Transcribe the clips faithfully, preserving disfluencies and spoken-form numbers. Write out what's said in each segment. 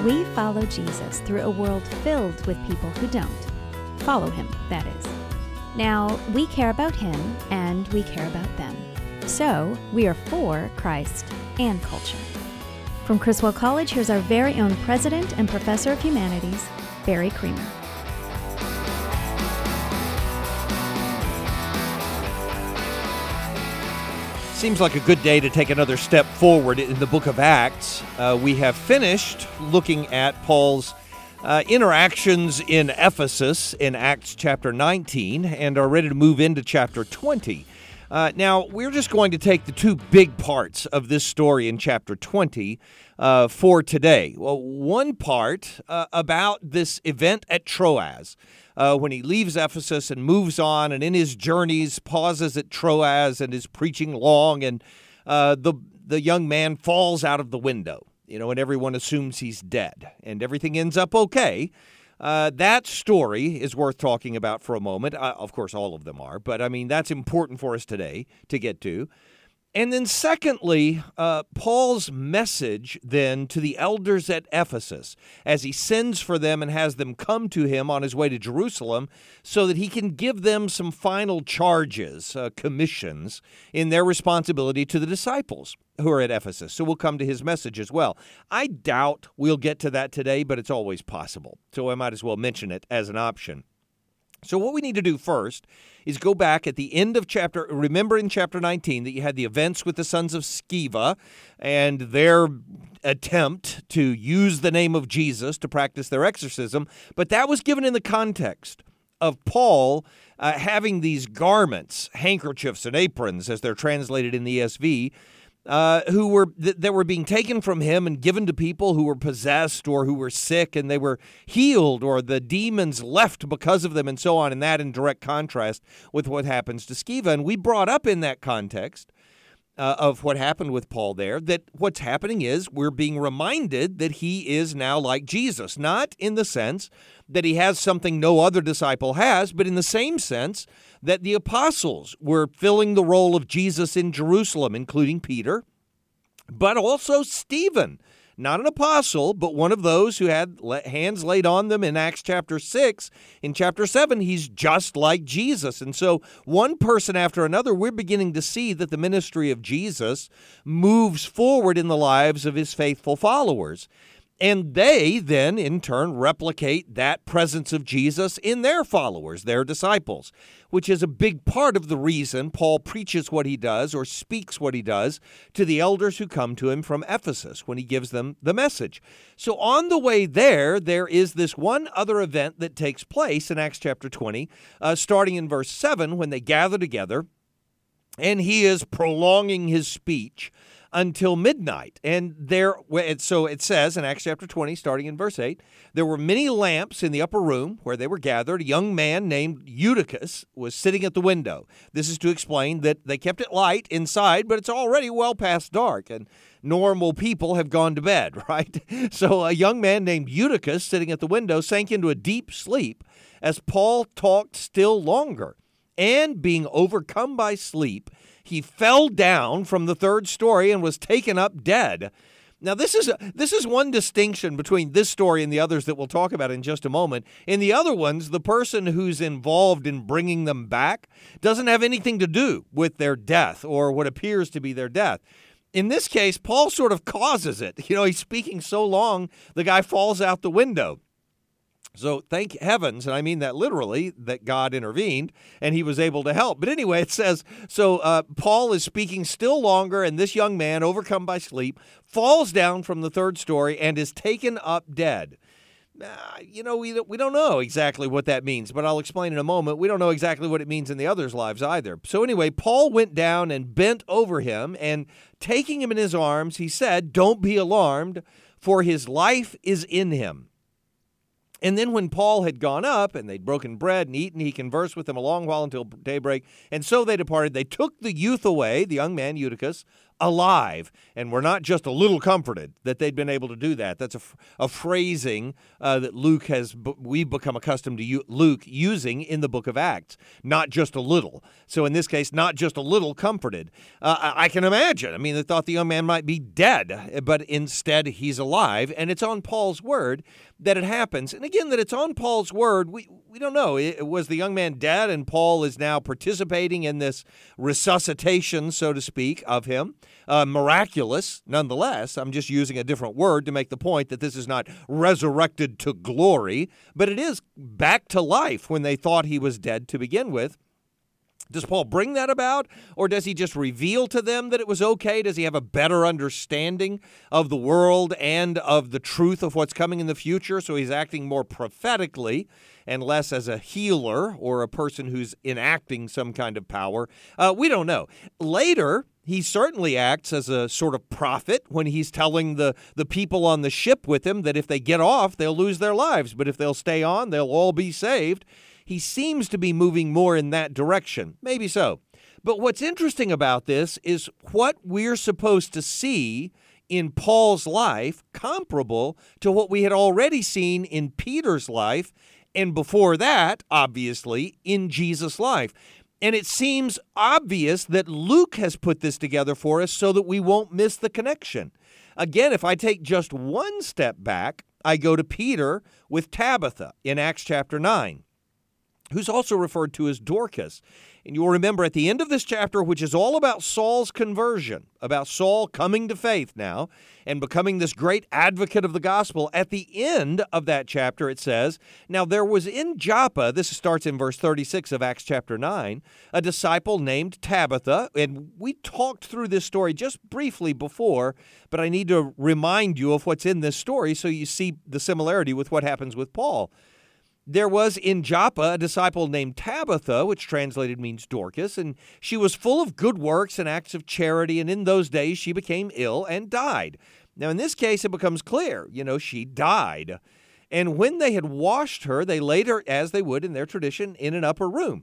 We follow Jesus through a world filled with people who don't. Follow him, that is. Now, we care about him and we care about them. So, we are for Christ and culture. From Criswell College, here's our very own president and professor of humanities, Barry Creamer. Seems like a good day to take another step forward in the book of Acts. Uh, we have finished looking at Paul's uh, interactions in Ephesus in Acts chapter nineteen and are ready to move into chapter twenty. Uh, now, we're just going to take the two big parts of this story in chapter twenty uh, for today. Well, one part uh, about this event at Troas. Uh, when he leaves Ephesus and moves on, and in his journeys pauses at Troas and is preaching long, and uh, the the young man falls out of the window, you know, and everyone assumes he's dead, and everything ends up okay. Uh, that story is worth talking about for a moment. Uh, of course, all of them are, but I mean, that's important for us today to get to. And then secondly, uh, Paul's message then to the elders at Ephesus as he sends for them and has them come to him on his way to Jerusalem so that he can give them some final charges, uh, commissions in their responsibility to the disciples who are at Ephesus. So we'll come to his message as well. I doubt we'll get to that today, but it's always possible. So I might as well mention it as an option. So what we need to do first is go back at the end of chapter, remember in chapter nineteen that you had the events with the sons of Sceva and their attempt to use the name of Jesus to practice their exorcism, but that was given in the context of Paul uh, having these garments, handkerchiefs and aprons, as they're translated in the E S V, Uh, who were th- that were being taken from him and given to people who were possessed or who were sick, and they were healed, or the demons left because of them, and so on, and that in direct contrast with what happens to Sceva. And we brought up in that context uh, of what happened with Paul there, that what's happening is we're being reminded that he is now like Jesus, not in the sense that he has something no other disciple has, but in the same sense that the apostles were filling the role of Jesus in Jerusalem, including Peter, but also Stephen, not an apostle, but one of those who had hands laid on them in Acts chapter six. In chapter seven, he's just like Jesus. And so one person after another, we're beginning to see that the ministry of Jesus moves forward in the lives of his faithful followers. And they then, in turn, replicate that presence of Jesus in their followers, their disciples, which is a big part of the reason Paul preaches what he does or speaks what he does to the elders who come to him from Ephesus when he gives them the message. So on the way there, there is this one other event that takes place in Acts chapter twenty, uh, starting in verse seven, when they gather together, and he is prolonging his speech until midnight. And there, so it says in Acts chapter twenty, starting in verse eight, there were many lamps in the upper room where they were gathered. A young man named Eutychus was sitting at the window. This is to explain that they kept it light inside, but it's already well past dark, and normal people have gone to bed, right? So a young man named Eutychus sitting at the window sank into a deep sleep as Paul talked still longer. And being overcome by sleep, he fell down from the third story and was taken up dead. Now, this is a, this is one distinction between this story and the others that we'll talk about in just a moment. In the other ones, the person who's involved in bringing them back doesn't have anything to do with their death or what appears to be their death. In this case, Paul sort of causes it. You know, he's speaking so long, the guy falls out the window. So thank heavens, and I mean that literally, that God intervened and he was able to help. But anyway, it says, so uh, Paul is speaking still longer, and this young man, overcome by sleep, falls down from the third story and is taken up dead. Uh, you know, we, we don't know exactly what that means, but I'll explain in a moment. We don't know exactly what it means in the others' lives either. So anyway, Paul went down and bent over him, and taking him in his arms, he said, "Don't be alarmed, for his life is in him." And then when Paul had gone up and they'd broken bread and eaten, he conversed with them a long while until daybreak. And so they departed. They took the youth away, the young man Eutychus, alive. And we're not just a little comforted that they'd been able to do that. That's a, a phrasing uh, that Luke has, we've become accustomed to u- Luke using in the book of Acts. Not just a little. So in this case, not just a little comforted. Uh, I, I can imagine. I mean, they thought the young man might be dead, but instead he's alive. And it's on Paul's word that it happens. And again, that it's on Paul's word, we we don't know. It, was the young man dead and Paul is now participating in this resuscitation, so to speak, of him? Uh, miraculous, nonetheless. I'm just using a different word to make the point that this is not resurrected to glory, but it is back to life when they thought he was dead to begin with. Does Paul bring that about, or does he just reveal to them that it was okay? Does he have a better understanding of the world and of the truth of what's coming in the future, so he's acting more prophetically and less as a healer or a person who's enacting some kind of power? Uh, we don't know. Later, he certainly acts as a sort of prophet when he's telling the, the people on the ship with him that if they get off, they'll lose their lives, but if they'll stay on, they'll all be saved. He seems to be moving more in that direction. Maybe so. But what's interesting about this is what we're supposed to see in Paul's life comparable to what we had already seen in Peter's life, and before that, obviously, in Jesus' life. And it seems obvious that Luke has put this together for us so that we won't miss the connection. Again, if I take just one step back, I go to Peter with Tabitha in Acts chapter nine. Who's also referred to as Dorcas. And you'll remember at the end of this chapter, which is all about Saul's conversion, about Saul coming to faith now and becoming this great advocate of the gospel, at the end of that chapter it says, now there was in Joppa, this starts in verse thirty-six of Acts chapter nine, a disciple named Tabitha, and we talked through this story just briefly before, but I need to remind you of what's in this story so you see the similarity with what happens with Paul. There was in Joppa a disciple named Tabitha, which translated means Dorcas, and she was full of good works and acts of charity, and in those days she became ill and died. Now, in this case, it becomes clear, you know, she died. And when they had washed her, they laid her, as they would in their tradition, in an upper room.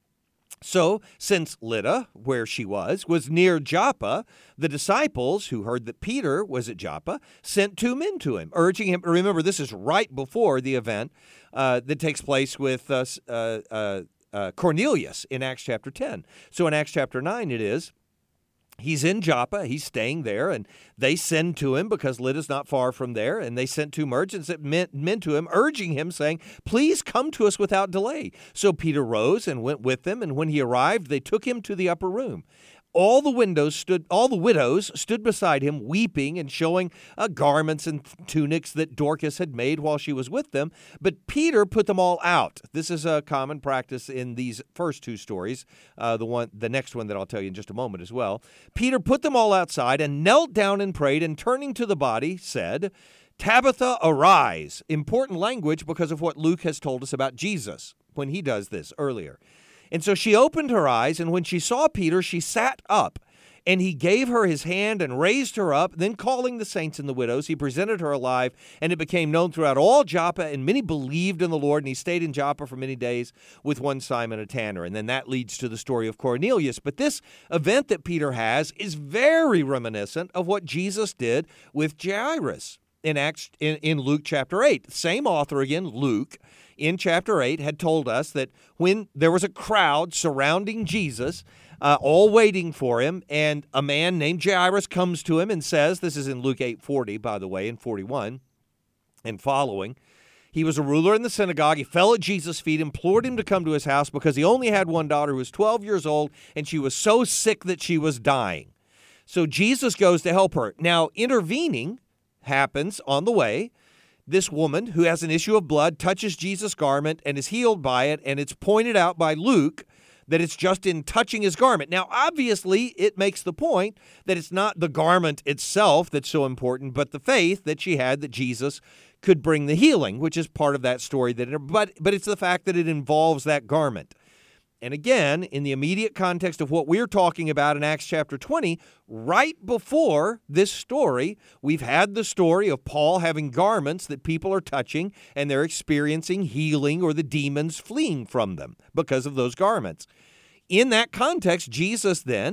So, since Lydda, where she was, was near Joppa, the disciples, who heard that Peter was at Joppa, sent two men to him, urging him. Remember, this is right before the event uh, that takes place with uh, uh, uh, uh, Cornelius in Acts chapter ten. So in Acts chapter nine it is, he's in Joppa, he's staying there, and they send to him, because Lydda's not far from there, and they sent two merchants that men, men to him, urging him, saying, please come to us without delay. So Peter rose and went with them, and when he arrived, they took him to the upper room. All the windows stood, all the widows stood beside him, weeping and showing uh, garments and tunics that Dorcas had made while she was with them. But Peter put them all out. This is a common practice in these first two stories, uh, the one, the next one that I'll tell you in just a moment as well. Peter put them all outside and knelt down and prayed, and turning to the body said, Tabitha, arise. Important language because of what Luke has told us about Jesus when he does this earlier. And so she opened her eyes, and when she saw Peter, she sat up. And he gave her his hand and raised her up. Then calling the saints and the widows, he presented her alive, and it became known throughout all Joppa, and many believed in the Lord, and he stayed in Joppa for many days with one Simon, a tanner. And then that leads to the story of Cornelius. But this event that Peter has is very reminiscent of what Jesus did with Jairus in Acts in, in Luke chapter eight. Same author again, Luke, in chapter eight, had told us that when there was a crowd surrounding Jesus, uh, all waiting for him, and a man named Jairus comes to him and says, this is in Luke eight forty, by the way, and forty-one and following, he was a ruler in the synagogue. He fell at Jesus' feet, implored him to come to his house because he only had one daughter who was twelve years old, and she was so sick that she was dying. So Jesus goes to help her. Now, intervening happens on the way. This woman who has an issue of blood touches Jesus' garment and is healed by it, and it's pointed out by Luke that it's just in touching his garment. Now, obviously, it makes the point that it's not the garment itself that's so important, but the faith that she had that Jesus could bring the healing, which is part of that story. That, it, but, but it's the fact that it involves that garment. And again, in the immediate context of what we're talking about in Acts chapter twenty, right before this story, we've had the story of Paul having garments that people are touching, and they're experiencing healing or the demons fleeing from them because of those garments. In that context, Jesus then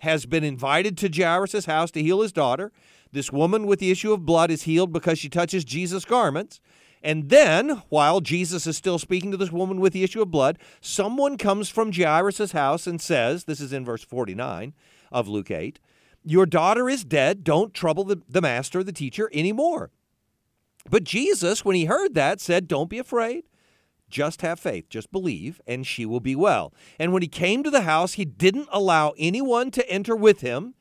has been invited to Jairus' house to heal his daughter. This woman with the issue of blood is healed because she touches Jesus' garments. And then, while Jesus is still speaking to this woman with the issue of blood, someone comes from Jairus' house and says, this is in verse forty-nine of Luke eight, your daughter is dead. Don't trouble the, the master, the teacher, anymore. But Jesus, when he heard that, said, don't be afraid. Just have faith, just believe, and she will be well. And when he came to the house, he didn't allow anyone to enter with him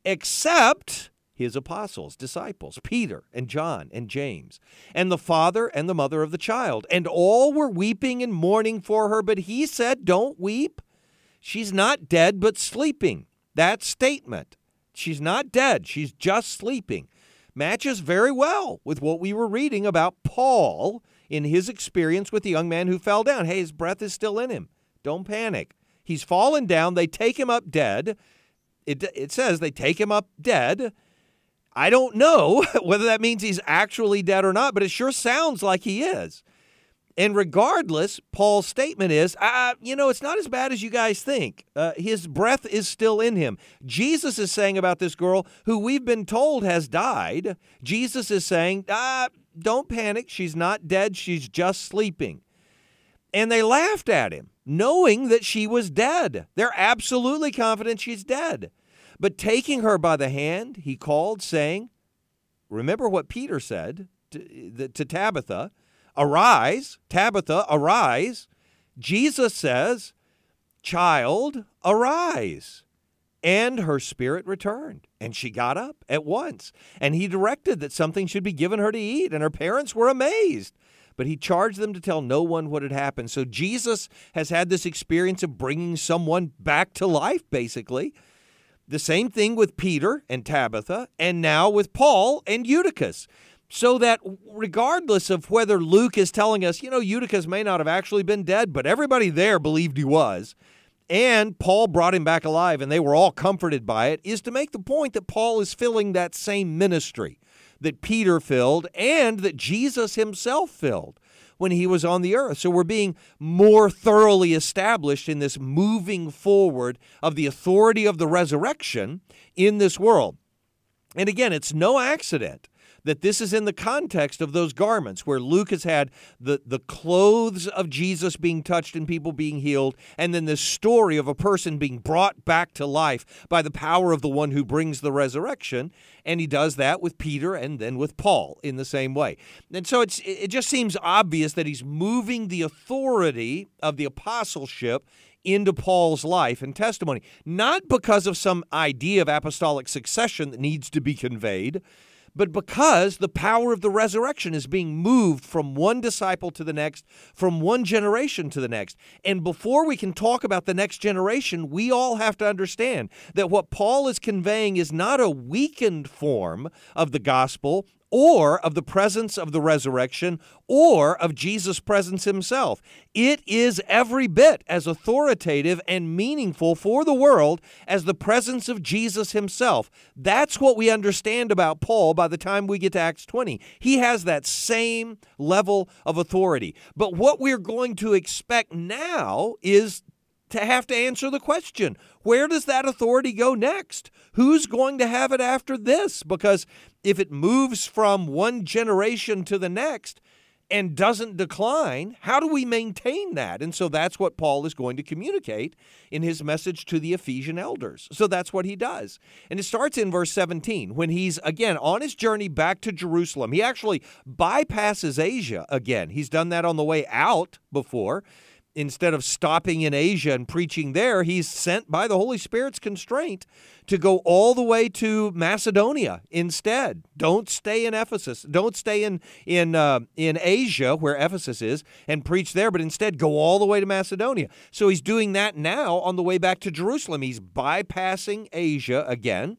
except his apostles, disciples, Peter and John and James, and the father and the mother of the child. And all were weeping and mourning for her, but he said, don't weep. She's not dead, but sleeping. That statement, she's not dead, she's just sleeping, matches very well with what we were reading about Paul in his experience with the young man who fell down. Hey, his breath is still in him. Don't panic. He's fallen down. They take him up dead. It, it says they take him up dead. I don't know whether that means he's actually dead or not, but it sure sounds like he is. And regardless, Paul's statement is, uh, you know, it's not as bad as you guys think. Uh, his breath is still in him. Jesus is saying about this girl who we've been told has died, Jesus is saying, uh, don't panic. She's not dead. She's just sleeping. And they laughed at him, knowing that she was dead. They're absolutely confident she's dead. But taking her by the hand, he called, saying, remember what Peter said to, to Tabitha, arise, Tabitha, arise. Jesus says, child, arise. And her spirit returned, and she got up at once. And he directed that something should be given her to eat, and her parents were amazed. But he charged them to tell no one what had happened. So Jesus has had this experience of bringing someone back to life, basically. The same thing with Peter and Tabitha, and now with Paul and Eutychus. So that regardless of whether Luke is telling us, you know, Eutychus may not have actually been dead, but everybody there believed he was, and Paul brought him back alive, and they were all comforted by it, is to make the point that Paul is filling that same ministry that Peter filled and that Jesus himself filled when he was on the earth. So we're being more thoroughly established in this moving forward of the authority of the resurrection in this world. And again, it's no accident that this is in the context of those garments where Luke has had the, the clothes of Jesus being touched and people being healed, and then this story of a person being brought back to life by the power of the one who brings the resurrection. And he does that with Peter and then with Paul in the same way. And so it's it just seems obvious that he's moving the authority of the apostleship into Paul's life and testimony, not because of some idea of apostolic succession that needs to be conveyed, but because the power of the resurrection is being moved from one disciple to the next, from one generation to the next. And before we can talk about the next generation, we all have to understand that what Paul is conveying is not a weakened form of the gospel or of the presence of the resurrection or of Jesus' presence himself. It is every bit as authoritative and meaningful for the world as the presence of Jesus himself. That's what we understand about Paul by the time we get to Acts twenty. He has that same level of authority. But what we're going to expect now is to have to answer the question, where does that authority go next? Who's going to have it after this? Because if it moves from one generation to the next and doesn't decline, how do we maintain that? And so that's what Paul is going to communicate in his message to the Ephesian elders. So that's what he does. And it starts in verse seventeen, when he's, again, on his journey back to Jerusalem. He actually bypasses Asia again. He's done that on the way out before. Instead of stopping in Asia and preaching there, he's sent by the Holy Spirit's constraint to go all the way to Macedonia instead. Don't stay in Ephesus. Don't stay in in uh, in Asia, where Ephesus is, and preach there, but instead go all the way to Macedonia. So he's doing that now on the way back to Jerusalem. He's bypassing Asia again.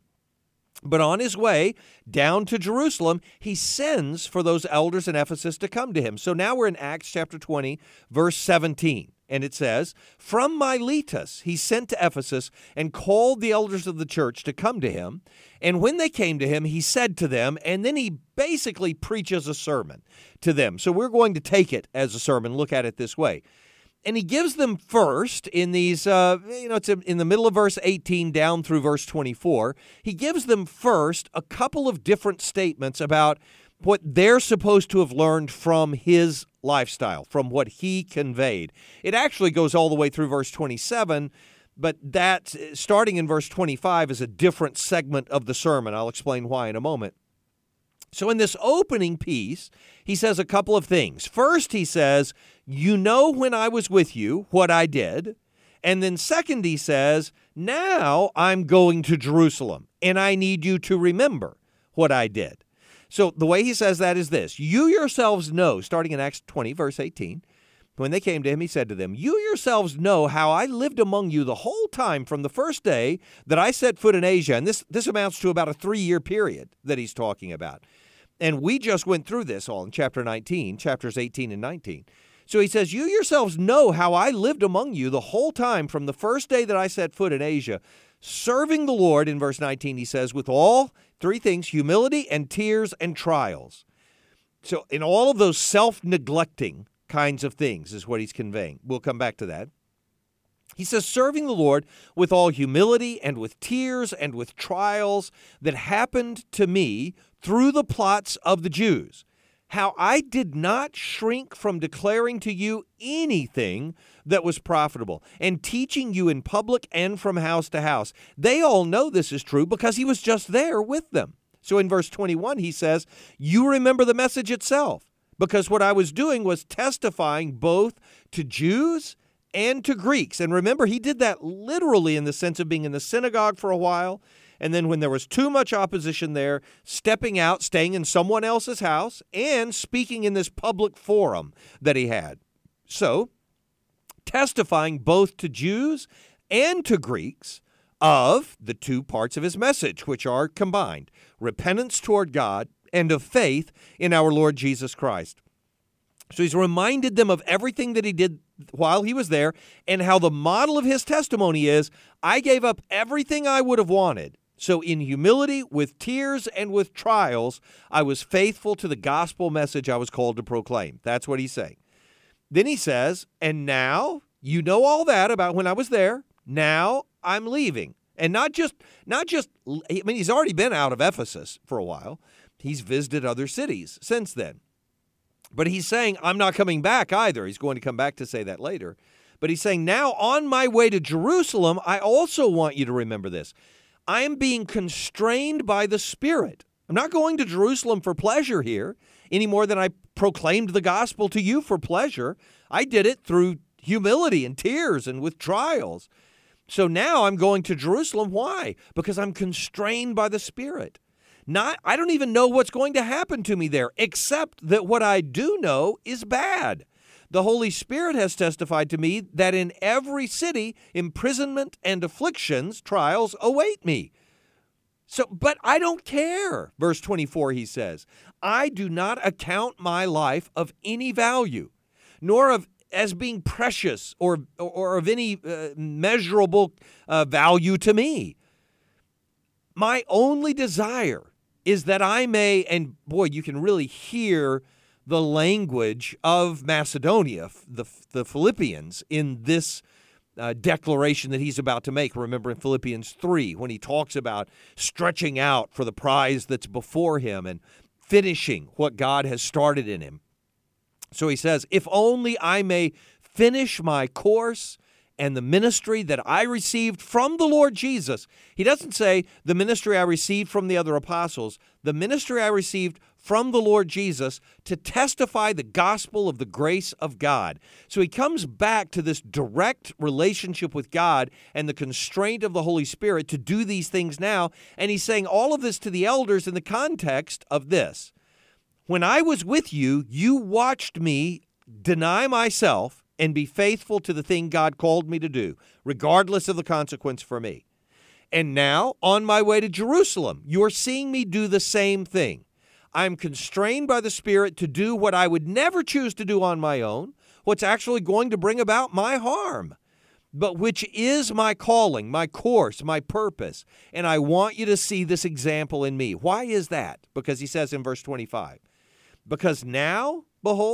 But on his way down to Jerusalem, he sends for those elders in Ephesus to come to him. So now we're in Acts chapter twenty, verse seventeen. And it says, from Miletus he sent to Ephesus and called the elders of the church to come to him. And when they came to him, he said to them, and then he basically preaches a sermon to them. So we're going to take it as a sermon, look at it this way. And he gives them first in these, uh, you know, it's in the middle of verse eighteen down through verse twenty-four. He gives them first a couple of different statements about what they're supposed to have learned from his lifestyle, from what he conveyed. It actually goes all the way through verse twenty-seven, but that, starting in verse twenty-five, is a different segment of the sermon. I'll explain why in a moment. So in this opening piece, he says a couple of things. First, he says, you know when I was with you, what I did. And then second, he says, now I'm going to Jerusalem, and I need you to remember what I did. So the way he says that is this. You yourselves know, starting in Acts twenty, verse eighteen, when they came to him, he said to them, you yourselves know how I lived among you the whole time from the first day that I set foot in Asia. And this, this amounts to about a three-year period that he's talking about. And we just went through this all in chapter nineteen, chapters eighteen and nineteen. So he says, you yourselves know how I lived among you the whole time from the first day that I set foot in Asia, serving the Lord, in verse nineteen, he says, with all three things, humility and tears and trials. So in all of those self-neglecting kinds of things is what he's conveying. We'll come back to that. He says, serving the Lord with all humility and with tears and with trials that happened to me through the plots of the Jews, how I did not shrink from declaring to you anything that was profitable and teaching you in public and from house to house. They all know this is true because he was just there with them. So in verse twenty-one, he says, you remember the message itself, because what I was doing was testifying both to Jews and to Greeks. And remember, he did that literally in the sense of being in the synagogue for a while, and then when there was too much opposition there, stepping out, staying in someone else's house, and speaking in this public forum that he had. So, testifying both to Jews and to Greeks of the two parts of his message, which are combined, repentance toward God and of faith in our Lord Jesus Christ. So he's reminded them of everything that he did while he was there and how the model of his testimony is, I gave up everything I would have wanted. So in humility, with tears, and with trials, I was faithful to the gospel message I was called to proclaim. That's what he's saying. Then he says, and now you know all that about when I was there. Now I'm leaving. And not just, not just, I mean, he's already been out of Ephesus for a while. He's visited other cities since then. But he's saying, I'm not coming back either. He's going to come back to say that later. But he's saying, now on my way to Jerusalem, I also want you to remember this. I am being constrained by the Spirit. I'm not going to Jerusalem for pleasure here any more than I proclaimed the gospel to you for pleasure. I did it through humility and tears and with trials. So now I'm going to Jerusalem. Why? Because I'm constrained by the Spirit. Not, I don't even know what's going to happen to me there, except that what I do know is bad. The Holy Spirit has testified to me that in every city, imprisonment and afflictions, trials await me. So, but I don't care. Verse twenty-four, he says, I do not account my life of any value, nor of as being precious or, or of any uh, measurable uh, value to me. My only desire is that I may, and boy, you can really hear the language of Macedonia, the, the Philippians, in this uh, declaration that he's about to make. Remember in Philippians three, when he talks about stretching out for the prize that's before him and finishing what God has started in him. So he says, if only I may finish my course and the ministry that I received from the Lord Jesus. He doesn't say the ministry I received from the other apostles, the ministry I received from the Lord Jesus to testify the gospel of the grace of God. So he comes back to this direct relationship with God and the constraint of the Holy Spirit to do these things now. And he's saying all of this to the elders in the context of this. When I was with you, you watched me deny myself and be faithful to the thing God called me to do, regardless of the consequence for me. And now, on my way to Jerusalem, you're seeing me do the same thing. I'm constrained by the Spirit to do what I would never choose to do on my own, what's actually going to bring about my harm, but which is my calling, my course, my purpose. And I want you to see this example in me. Why is that? Because he says in verse twenty-five, because now, behold,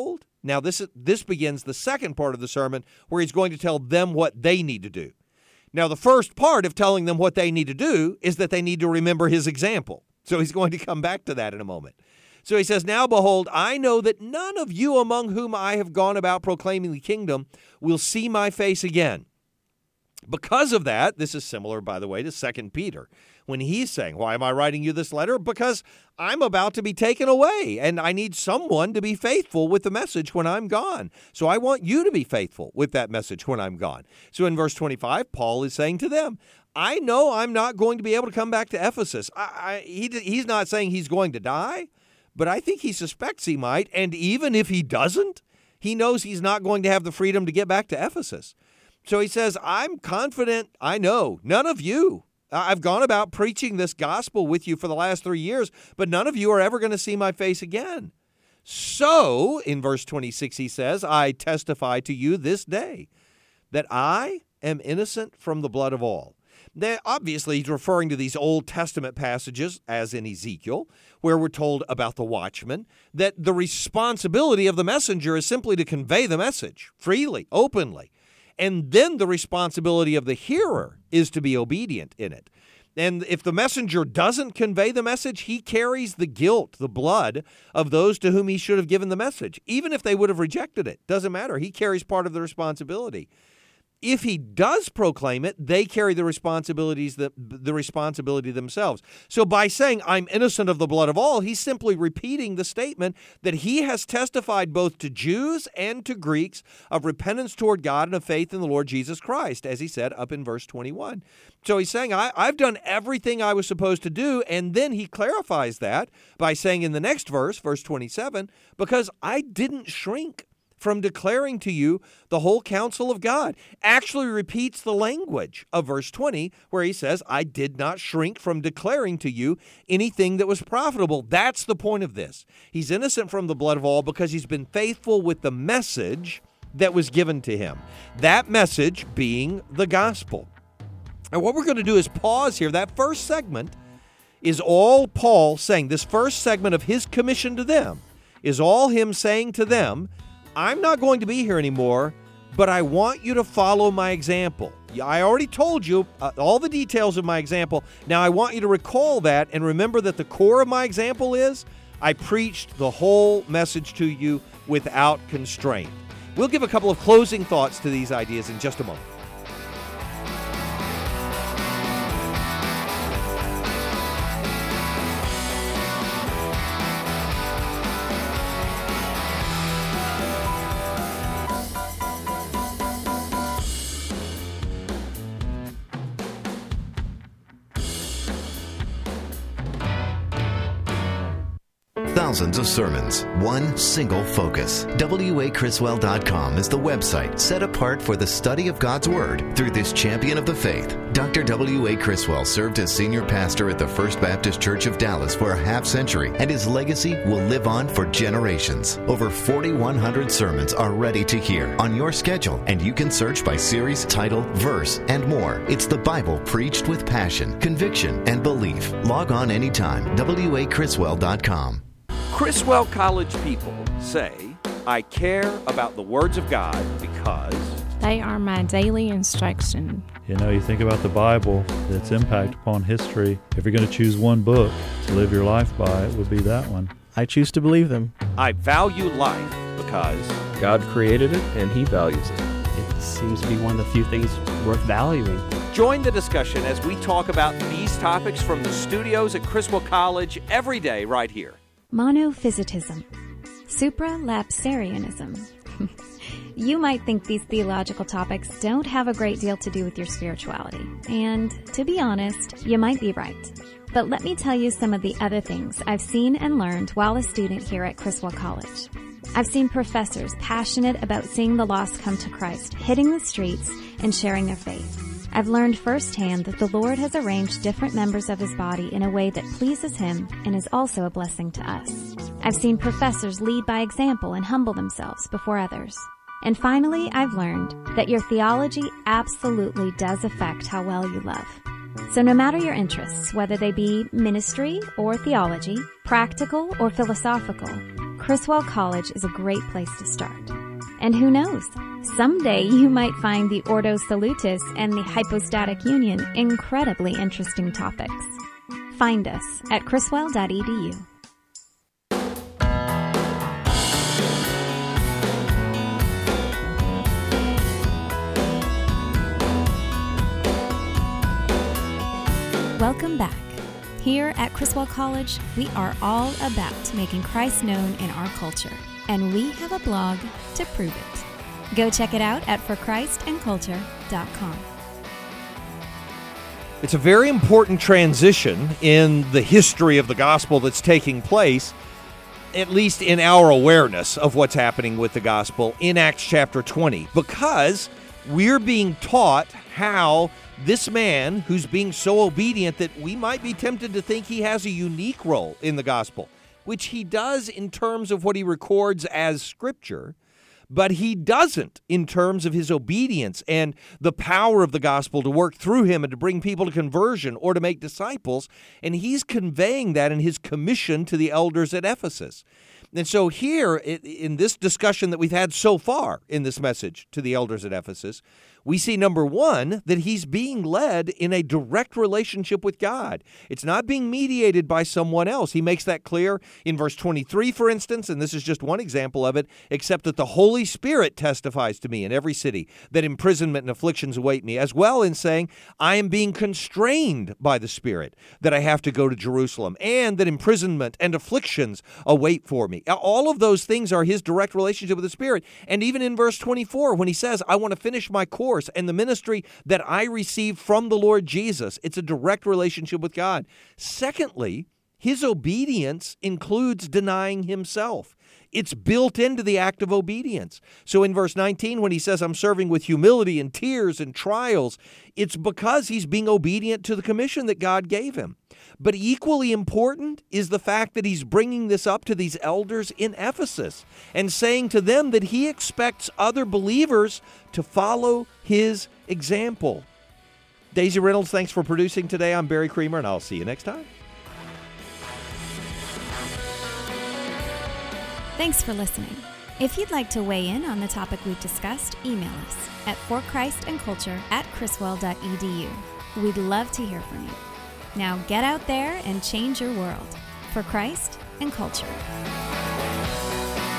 Now, this, is, this begins the second part of the sermon where he's going to tell them what they need to do. Now, the first part of telling them what they need to do is that they need to remember his example. So he's going to come back to that in a moment. So he says, now behold, I know that none of you among whom I have gone about proclaiming the kingdom will see my face again. Because of that, this is similar, by the way, to Second Peter, when he's saying, why am I writing you this letter? Because I'm about to be taken away, and I need someone to be faithful with the message when I'm gone. So I want you to be faithful with that message when I'm gone. So in verse twenty-five, Paul is saying to them, I know I'm not going to be able to come back to Ephesus. I, I, he, he's not saying he's going to die, but I think he suspects he might, and even if he doesn't, he knows he's not going to have the freedom to get back to Ephesus. So he says, I'm confident, I know, none of you. I've gone about preaching this gospel with you for the last three years, but none of you are ever going to see my face again. So, in verse twenty-six, he says, I testify to you this day that I am innocent from the blood of all. Now, obviously, he's referring to these Old Testament passages, as in Ezekiel, where we're told about the watchman, that the responsibility of the messenger is simply to convey the message freely, openly. And then the responsibility of the hearer is to be obedient in it. And if the messenger doesn't convey the message, he carries the guilt, the blood of those to whom he should have given the message. Even if they would have rejected it, doesn't matter. He carries part of the responsibility. If he does proclaim it, they carry the responsibilities, the, the responsibility themselves. So by saying, I'm innocent of the blood of all, he's simply repeating the statement that he has testified both to Jews and to Greeks of repentance toward God and of faith in the Lord Jesus Christ, as he said up in verse twenty-one. So he's saying, I, I've done everything I was supposed to do, and then he clarifies that by saying in the next verse, verse twenty-seven, because I didn't shrink from declaring to you the whole counsel of God. Actually repeats the language of verse twenty, where he says, I did not shrink from declaring to you anything that was profitable. That's the point of this. He's innocent from the blood of all because he's been faithful with the message that was given to him. That message being the gospel. And what we're going to do is pause here. That first segment is all Paul saying. This first segment of his commission to them is all him saying to them, I'm not going to be here anymore, but I want you to follow my example. I already told you uh, all the details of my example. Now I want you to recall that and remember that the core of my example is I preached the whole message to you without constraint. We'll give a couple of closing thoughts to these ideas in just a moment. Thousands of sermons, one single focus. W A Criswell dot com is the website set apart for the study of God's Word through this champion of the faith. Doctor W A Criswell served as senior pastor at the First Baptist Church of Dallas for a half century, and his legacy will live on for generations. Over forty-one hundred sermons are ready to hear on your schedule, and you can search by series, title, verse, and more. It's the Bible preached with passion, conviction, and belief. Log on anytime. W A Criswell dot com. Criswell College people say, I care about the words of God because they are my daily instruction. You know, you think about the Bible, its impact upon history. If you're going to choose one book to live your life by, it would be that one. I choose to believe them. I value life because God created it and He values it. It seems to be one of the few things worth valuing. Join the discussion as we talk about these topics from the studios at Criswell College every day right here. Monophysitism, supralapsarianism. You might think these theological topics don't have a great deal to do with your spirituality, and to be honest, you might be right. But let me tell you some of the other things I've seen and learned while a student here at Criswell College. I've seen professors passionate about seeing the lost come to Christ, hitting the streets, and sharing their faith. I've learned firsthand that the Lord has arranged different members of His body in a way that pleases Him and is also a blessing to us. I've seen professors lead by example and humble themselves before others. And finally, I've learned that your theology absolutely does affect how well you love. So no matter your interests, whether they be ministry or theology, practical or philosophical, Criswell College is a great place to start. And who knows? Someday you might find the Ordo Salutis and the Hypostatic Union incredibly interesting topics. Find us at criswell dot e d u. Welcome back. Here at Criswell College, we are all about making Christ known in our culture, and we have a blog to prove it. Go check it out at for christ and culture dot com. It's a very important transition in the history of the gospel that's taking place, at least in our awareness of what's happening with the gospel in Acts chapter twenty, because we're being taught how this man who's being so obedient that we might be tempted to think he has a unique role in the gospel, which he does in terms of what he records as scripture, but he doesn't in terms of his obedience and the power of the gospel to work through him and to bring people to conversion or to make disciples. And he's conveying that in his commission to the elders at Ephesus. And so here, in this discussion that we've had so far in this message to the elders at Ephesus, we see, number one, that he's being led in a direct relationship with God. It's not being mediated by someone else. He makes that clear in verse twenty-three, for instance, and this is just one example of it, except that the Holy Spirit testifies to me in every city that imprisonment and afflictions await me, as well in saying, I am being constrained by the Spirit that I have to go to Jerusalem, and that imprisonment and afflictions await for me. All of those things are his direct relationship with the Spirit. And even in verse twenty-four, when he says, I want to finish my course and the ministry that I received from the Lord Jesus, it's a direct relationship with God. Secondly, his obedience includes denying himself. It's built into the act of obedience. So in verse nineteen, when he says, I'm serving with humility and tears and trials, it's because he's being obedient to the commission that God gave him. But equally important is the fact that he's bringing this up to these elders in Ephesus and saying to them that he expects other believers to follow his example. Daisy Reynolds, thanks for producing today. I'm Barry Creamer, and I'll see you next time. Thanks for listening. If you'd like to weigh in on the topic we've discussed, email us at for christ and culture at criswell dot e d u. We'd love to hear from you. Now get out there and change your world for Christ and culture.